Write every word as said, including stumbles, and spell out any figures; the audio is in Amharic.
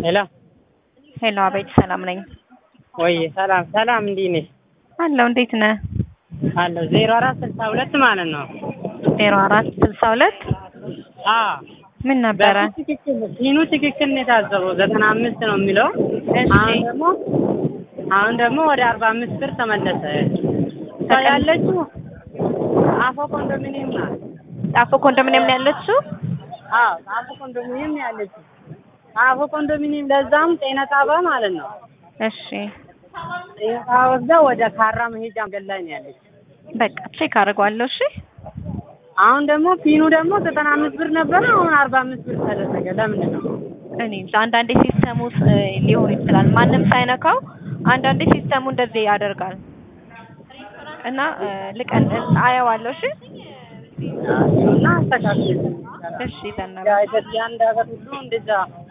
ሄሎ ሄሎ፣ አቤት። ሰላም ነኝ። ወይ ሰላም ሰላም፣ እንዴት ነሽ? አለሁ። እንዴት ነህ? አለሁ። ዜሮ አራት ስልሳ ሁለት ማለት ነው። ዜሮ አራት ስልሳ ሁለት አዎ። ምን ነበረ? ትክክል ፊኑ ትክክል ነው የታዘበው ዘጠና አምስት ነው የሚለው። እሺ። አሁን ደግሞ አሁን ደግሞ ወደ አርባ አምስት ብር ተመለሰ። ያለችው አፎ ኮንዶሚኒየም ናት። አፎ ኮንዶሚኒየም ነው ያለችው? አዎ፣ አፎ ኮንዶሚኒየም ነው ያለችው። አፎ ኮንዶሚኒየም ለዛም ጤና ጣቢያ ማለት ነው። እሺ። ጤና ጣቢያ ወስዳ ወደ ካራ መሄጃ መንገድ ላይ ነው ያለችው። በቃ ቼክ አደርገዋለሁ። እሺ። አሁን ደግሞ ፊኑ ደግሞ ዘጠና አምስት ብር ነበረ፣ አሁን አርባ አምስት ብር ተደረገ። ለምንድን ነው? እኔ እንጃ። አንዳንዴ ሲስተሙ ሊሆን ይችላል ማንም ሳይነካው፣ አንዳንዴ ሲስተሙ እንደዚህ ያደርጋል እና ልቀን አየዋለሁ። እሺ። እና አስተካክል። እሺ። ዘነበ ያ ያ እንዳገር ሁሉ እንደዛ